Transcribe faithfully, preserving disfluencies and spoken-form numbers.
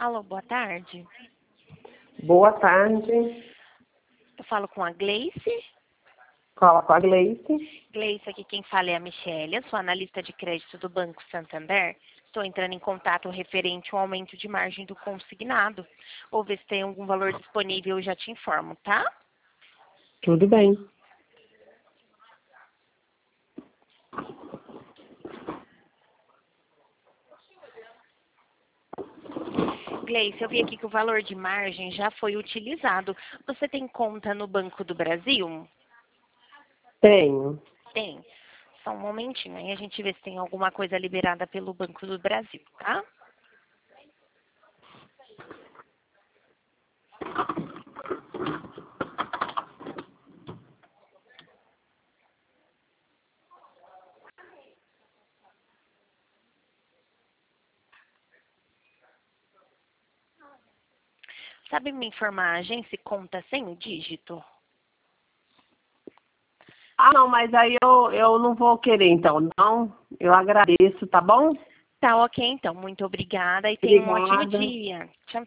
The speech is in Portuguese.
Alô, boa tarde. Boa tarde. Eu falo com a Gleice. Fala com a Gleice. Gleice, aqui quem fala é a Michelle, eu sou analista de crédito do Banco Santander. Estou entrando em contato referente ao aumento de margem do consignado. Ou ver se tem algum valor disponível, eu já te informo, tá? Tudo bem. Gleice, eu vi aqui que o valor de margem já foi utilizado. Você tem conta no Banco do Brasil? Tenho. Tem. Só um momentinho, aí a gente vê se tem alguma coisa liberada pelo Banco do Brasil, tá? Sabe me informar a agência e conta sem o dígito? Ah, não, mas aí eu, eu não vou querer, então, não. Eu agradeço, tá bom? Tá ok, então. Muito obrigada e tenha um ótimo Obrigada. dia. Tchau.